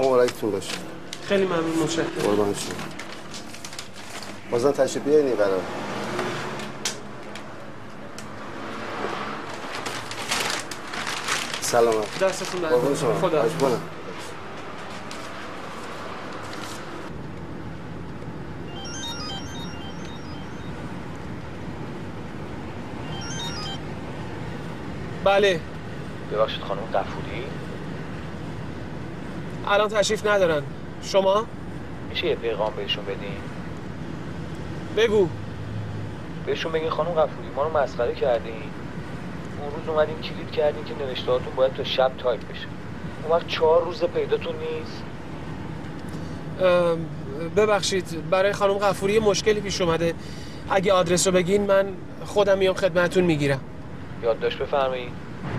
مبارکتون باشه. خیلی ممنون. متشکرم. قربان شما. بازم تشریف بیارین قرار. سلامت. دستتون درد نکنه. خدا حافظ. بله. ببخشید خانم غفوری؟ الان تشریف ندارن. شما؟ میشه یه پیغام بهشون بدین؟ بگو. بهشون بگین خانم غفوری ما رو مسخره کردین. اون روز اومدین کلید کردین که نوشته هاتون باید تا شب تایپ بشه. اون وقت 4 روز پیداتون نیست. ببخشید برای خانم غفوری مشکلی پیش اومده. اگه آدرس رو بگین من خودم میام خدمتتون میگیرم. یادداشت بفرمایید.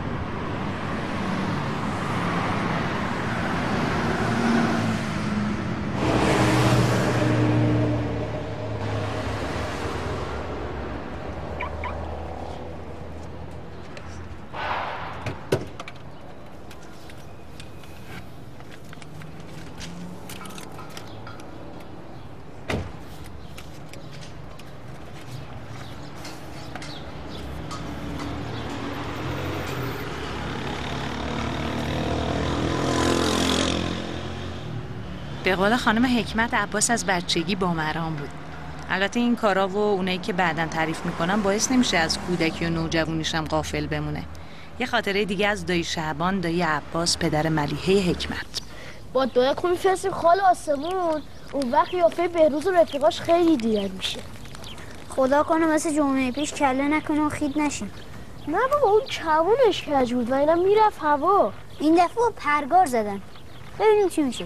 به قول خانم حکمت عباس از بچگی با مرام بود. البته این کارا و اونایی که بعداً تعریف میکنم باعث نمیشه از کودکی و نوجوانیشم غافل بمونه. یه خاطره دیگه از دایی شعبان، دایی عباس، پدر ملیحه حکمت. با دایی که میفرستیم خال آسمون، اون وقت قیافه بهروز و رفیقاش خیلی دیگر میشه. خدا کنه مثل جمعه پیش کله نکنه و خید نشیم. نه بابا اون چوونش کج بود و اینا میرفت هوا. این دفعه پرگار زدن. ببینیم چی میشه.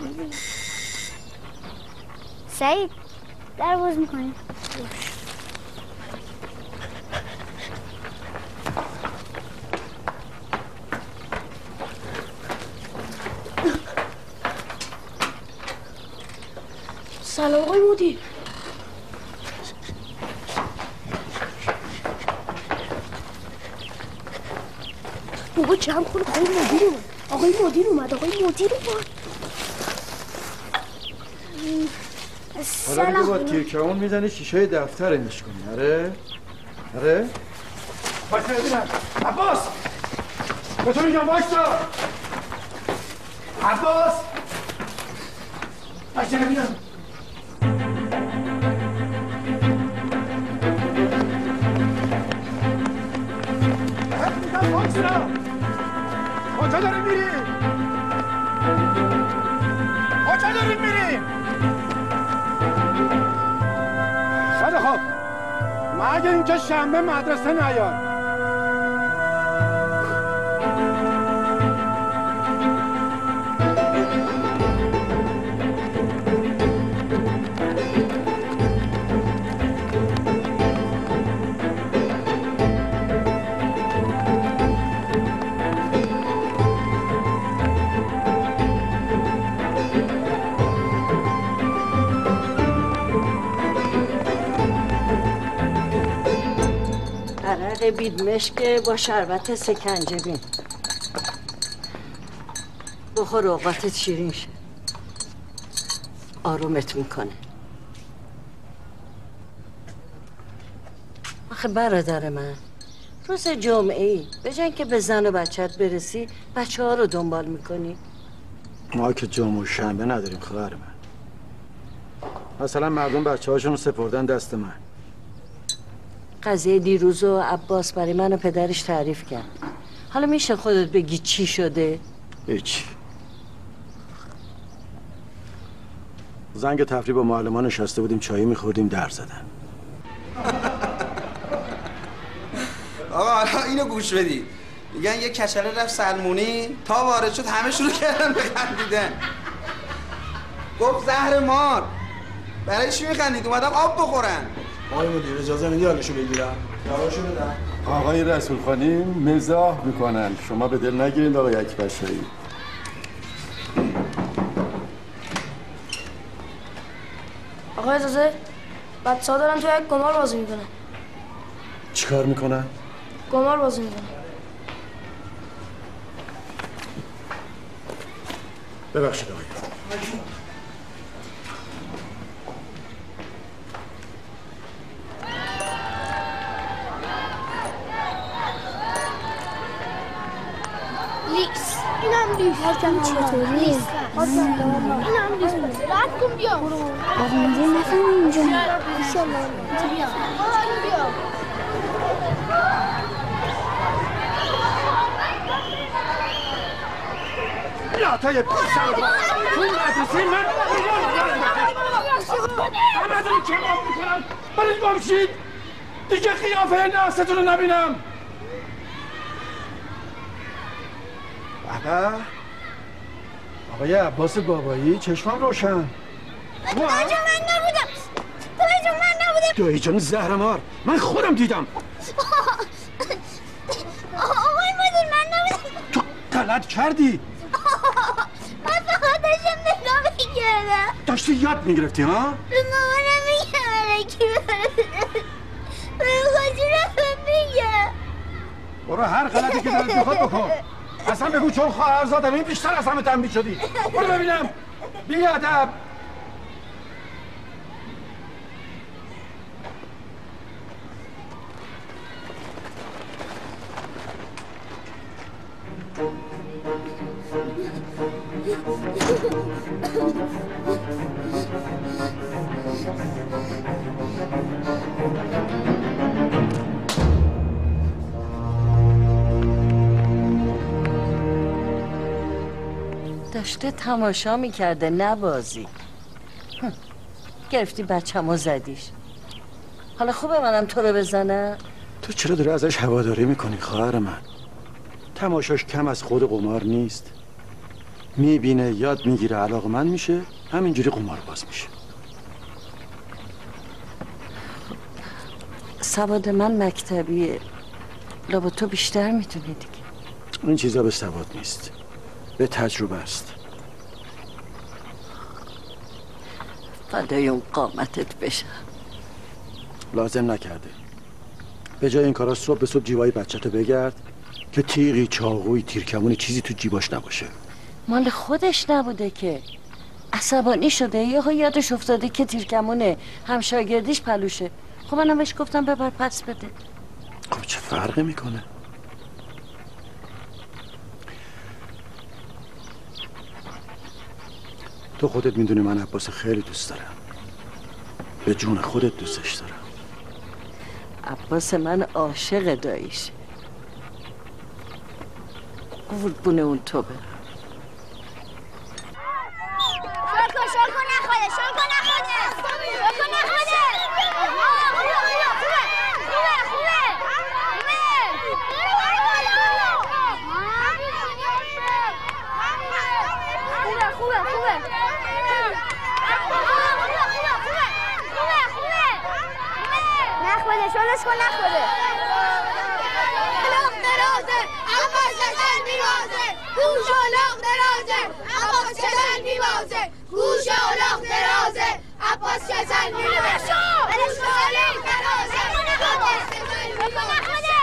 سعید در باز میکنیم. سلام آقای مدیر. بابا جمع کن آقای مدیر اومد. آقای مدیر اومد. حالا دیگه با تیرکمون میزنی شیشه دفتر میشکنی. آره بایستا ببینم. عباس به تو میگم بایستا. عباس بایستا ببینم. بایستا کجا داریم میریم؟ خیلی خوب مگه اینجا شنبه مدرسه نیاد. بید مشک با شربت سکنجبین بخور اوقاتت شیرین شه. آرومت میکنه. آخه برادر من روز جمعه ای به جای که به زن و بچت برسی بچه ها رو دنبال میکنی. ما که جمعه و شنبه نداریم خواهر من. مثلا مردم بچه هاشون سپردن دست من. قضیه دیروز و عباس برای من و پدرش تعریف کرد. حالا میشه خودت بگی چی شده؟ هیچ. زنگ تفریح با معلمان نشسته بودیم چایی میخوردیم در زدن. آقا حالا اینو گوش بدید. میگن یه کچله رفت سلمونی تا وارد شد همه شروع کردن بخندیدن. گفت زهر مار. برای چی میخندید؟ اومدم آب بخورن. آقای مدیر اجازه میدی حالشو بگیرم؟ جوابشو بدم. آقای رسولخانی مزاح میکنن. شما به دل نگیرید آقای اکبرشاهی. آقا اجازه بچه‌ها دارن توی یک قمار بازی میکنن. چیکار میکنن؟ قمار بازی میکنن. ببخشید آقای. لیکس اینم لیکس چطوری؟ اینم لیکس رد کن بیا آقا اینجا نفهم اینجا بیا لاتای پسر با تو مدرسه من همه داری کمام میکنم برای گمشید دیگه قیافه ناستون رو نبینم. بابا آقای عباس بابایی چشمم روشن. دایی جان من نبودم. دایی جان من نبودم. دایی جان زهرمار من خودم دیدم. آقای مدیر من نبودم. تو غلط کردی. من فقط داشتم نگاه میکردم. داشتی یاد میگرفتی ها؟ مامانم میگم الکی من خواهی میگم. برو هر غلطی که دلت بخواد بکن. اصلا بگو چون خواهر زادم این بیشتر از همه تنبیه شدی. برو ببینم بی ادب. داشته تماشا میکرده نه بازی. گرفتی بچه‌مو زدیش. حالا خوبه منم تو رو بزنم؟ تو چرا داری ازش هواداری میکنی خواهر من؟ تماشاش کم از خود قمار نیست. میبینه یاد میگیره علاقمند میشه همینجوری قمار باز میشه. سواد من مکتبیه. لابد تو بیشتر میتونی دیگه. این چیزا به سواد نیست، به تجربه است. فدای اون قامتت بشم. لازم نکرده. به جای این کارا صبح به صبح جیبای بچه‌تو بگرد که تیغی، چاقوی، تیرکمونی چیزی تو جیباش نباشه. مال خودش نبوده که. عصبانی شده یهو یادش افتاده که تیرکمونه همشاگردیش پلوشه. خب منم بهش گفتم ببر پس بده. خب چه فرقی میکنه؟ تو خودت میدونی من عباس خیلی دوست دارم. به جون خودت دوستش دارم. عباس من عاشق داییش. قربون اون تو برم. شلکو نخوده شلکو نخوده شلش کن نخوده لاغ درازه عباس چشل میبازه گوش و لاغ درازه عباس چشل میبازه گوش و لاغ درازه عباس چشل میبازه گوش و لاغ درازه عباس چشل میبازه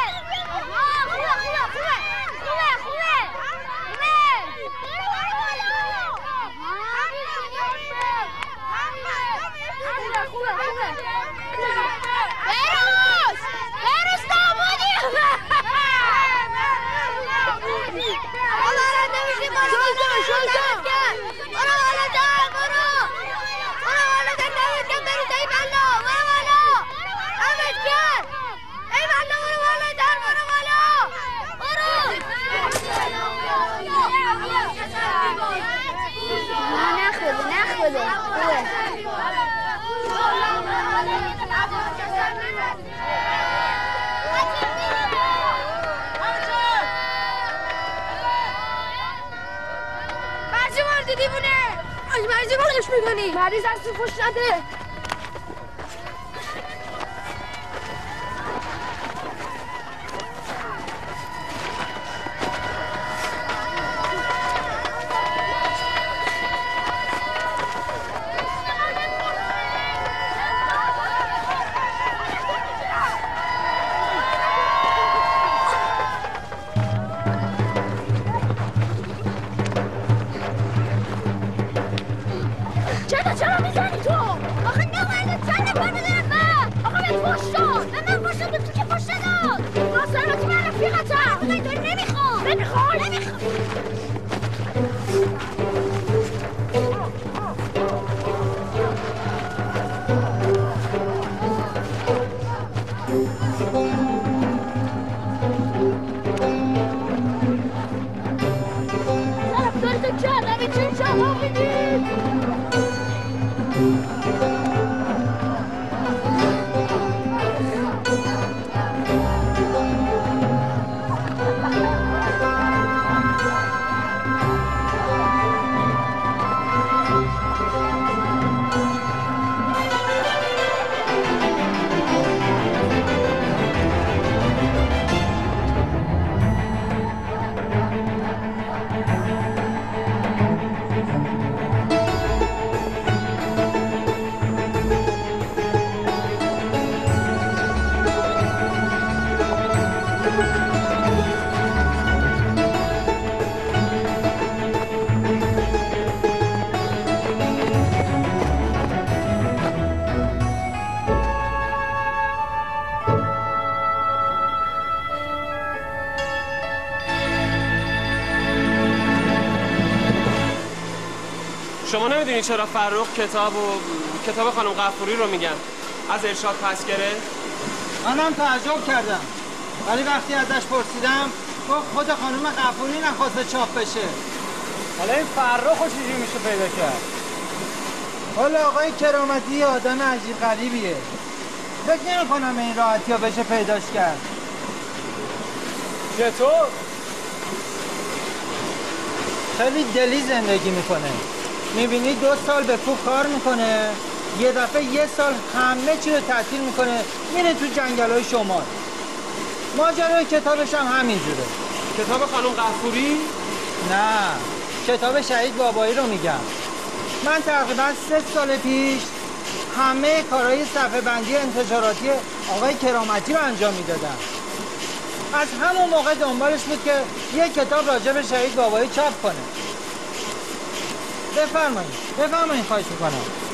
مریض از تو خوش نده تو که پشت داد ناصرات من رفیقتم خدای تو نمیخوام طرفدارتو کردم این چه جواب میدید شما نمیدونی چرا فرخ کتاب خانم غفوری رو میگن از ارشاد پس گرفت؟ منم تعجب کردم ولی وقتی ازش پرسیدم گفت خود خانم غفوری نخواسته چاپ بشه. حالا این فرخ رو چجوری میشه پیدا کرد؟ حالا آقای کرامتی آدم عجیب غریبیه. فکر نمی‌کنم این راحتی ها بشه پیداش کرد. چطور؟ خیلی دلی زندگی میکنه. میبینی 2 سال به پول کار میکنه، یه دفعه 1 سال همه چی رو تعطیل میکنه، میره تو جنگل‌های شمال. ماجرای کتابش هم همینجوره. کتاب خانم غفوری؟ نه، کتاب شهید بابایی رو میگم. من تقریبا 3 سال پیش همه کارهای صفحه بندی انتشاراتی آقای کرامتی رو انجام میدادم. از همون موقع دنبالش بود که یه کتاب راجع به شهید بابایی چاپ کنه. بفرمایید خواهش میکنم.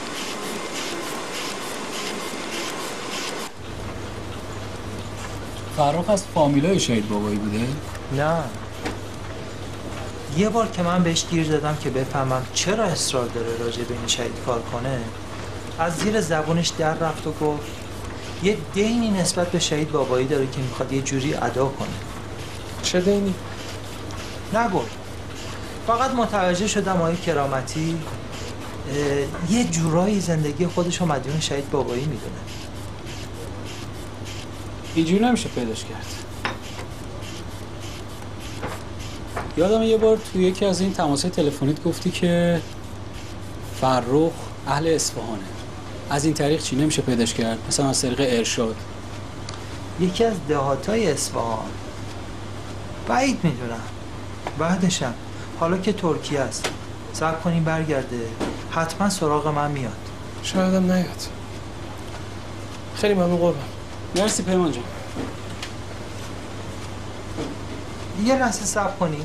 فرخ از فامیلای شهید بابایی بوده؟ نه، یه بار که من بهش گیر دادم که بفهمم چرا اصرار داره راجع به این شهید کار کنه، از زیر زبونش در رفت و گفت یه دینی نسبت به شهید بابایی داره که میخواد یه جوری ادا کنه. چه دینی؟ نگفت. فقط متوجه شدم آقای کرامتی یه جورایی زندگی خودش رو مدیون شهید بابایی میدونه. اینجوری نمیشه پیداش کرد. یادم یه بار توی یکی از این تماس‌های تلفنیت گفتی که فرخ اهل اصفهانه. از این طریق چی نمیشه پیداش کرد؟ مثلا از طریق ارشاد. یکی از دهاتای اصفهان. بعید میدونم. بعدشم حالا که ترکیه است. صبر کنیم برگرده. حتما سراغ من میاد. شاید هم نیاد. خیلی ممنون قربان. مرسی پیمان جان. یه لحظه صبر کنیم.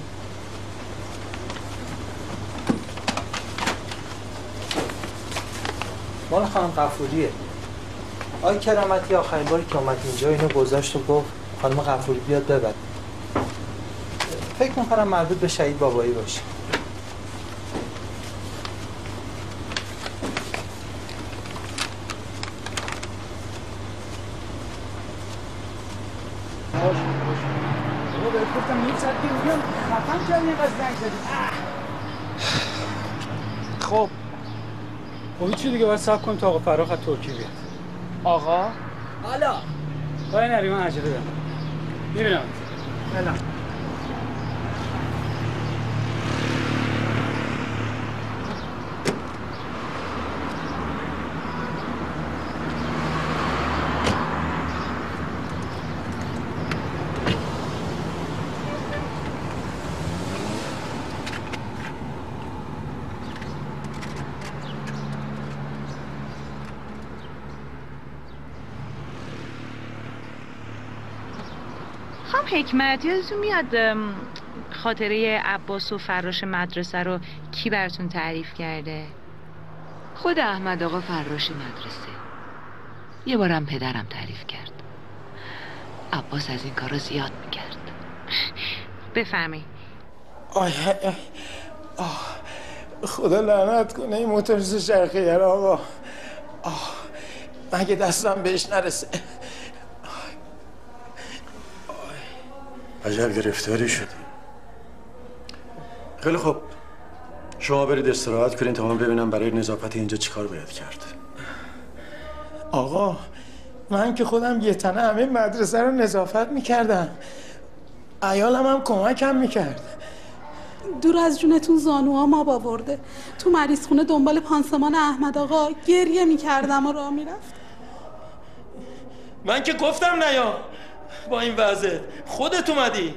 مال خانم غفوریه. آقای کرامتی آخرین باری که اومد اینجا اینو گذاشت و گفت خانم غفوری بیاد ببر. فکر می‌کنم مربوط به شهید بابایی باشه. خب چی دیگه باید صبر کنیم تا آقا فرخ از ترکیه بیاد. آقا؟ حالا باید نری من عجله دارم. میبینم بله. حکمت یادتون میاد خاطره عباس و فراش مدرسه رو کی براتون تعریف کرده؟ خود احمد آقا فراش مدرسه. یه بارم پدرم تعریف کرد. عباس از این کارا زیاد میکرد. بفهمی. خدا لعنت کنه این موتورسیکل چرخیه رو آقا. مگه دستم بهش نرسه. عجب گرفتاری شدی. خیلی خوب، شما برید استراحت کنید تا من ببینم برای نظافت اینجا چیکار باید کرد. آقا من که خودم یه تنه همه مدرسه رو نظافت میکردم، عیالم هم کمکم میکرد. دور از جونتون زانوها ما باورده. تو مریض خونه دنبال پانسمان احمد آقا گریه میکردم و راه میرفت. من که گفتم نیا با این وضع خودت اومدی.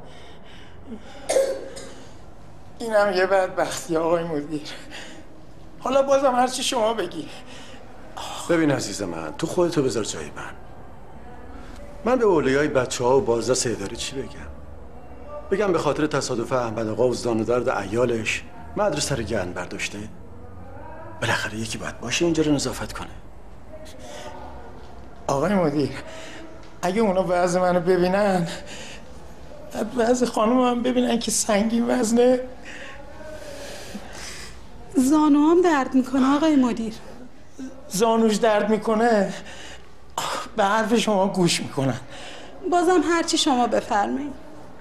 اینم یه بدبختی آقای مدیر. حالا بازم هرچی شما بگی. ببین عزیز من، تو خودتو بذار جای من به اولیای بچه‌ها و بازرس اداری چی بگم به خاطر تصادف احمد آقا و زان و درد عیالش مدرسه رو گند برداشته؟ بالاخره یکی باید باشه اینجا رو نظافت کنه. آقای مدیر اگه اونا وضع منو ببینن، وضع خانم هم ببینن که سنگین وزنه. زانو هم درد میکنه آقای مدیر. زانوش درد میکنه به حرف شما گوش میکنن. بازم هرچی شما بفرمایید.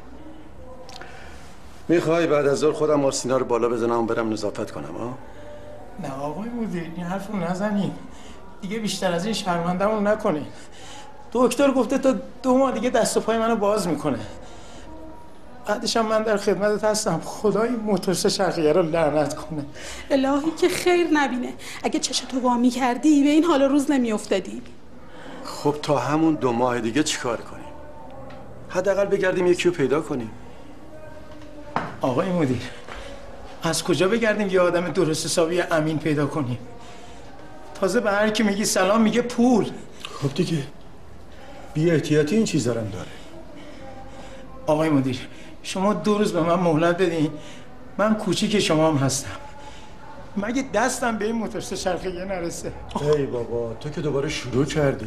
میخوای بعد از ظهر خودم مارسینا رو بالا بزنم و برم نظافت کنم ها؟ نه آقای مدیر این حرف رو نزنید دیگه، بیشتر از این شرمنده‌مون نکنید. دکتر گفته تا 2 ماه دیگه دست و پای منو باز میکنه. بعدش هم من در خدمتت هستم. خدای موتورسیکل چرخیه رو لعنت کنه. الهی که خیر نبینه. اگه چشتو وا می‌کردی به این حال روز نمیافتادی. خب تا همون 2 ماه دیگه چیکار کنیم؟ حداقل بگردیم یکی رو پیدا کنیم. آقای مدیر از کجا بگردیم یه آدم درست حسابی امین پیدا کنیم؟ تازه به هر کی میگی سلام میگه پول. خب دیگه بی احتیاطی این چیزا هم داره. آقای مدیر شما 2 روز به من مهلت بدین، من کوچیک شما هم هستم. مگه دستم به این موتورسیکل چرخیه نرسه؟ ای بابا تو که دوباره شروع کردی.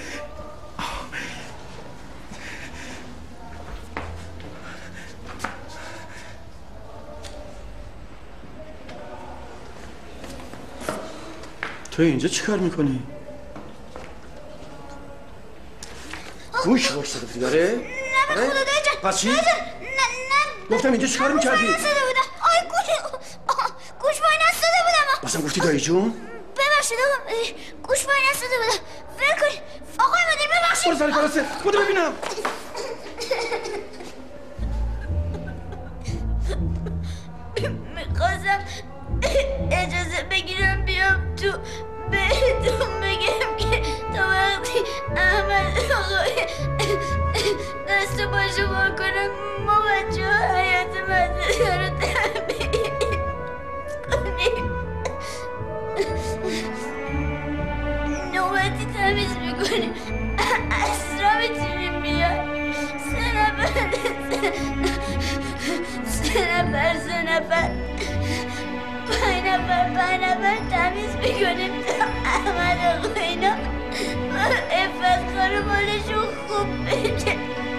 تو اینجا چی کار میکنی؟ گوش باش صدفتی داره؟ نه به خدا داره پس چی؟ نه گفتم اینجا چی کار میکردی؟ گوش پای نستاده بودم. بازم گفتی دایی جون؟ ببخشید آقا گوش پای نستاده بودم. ول کنید آقای مدیر ببخشید. برو سر کارسته بودو ببینم. میخواستم اجازه بگیرم بیام تو بهتون بگم که تا وقتی احمد آقای دست باشو بار کنم ما بچه ها حیات مدرسه رو تحمیل کنیم. نوبتی تمیز میکنیم. اسرا میتونیم بیاد. 3 نفر 5 نفر تمیز میکنیم تا احمد آقا اینا افت خانو مالشون خوب بشه.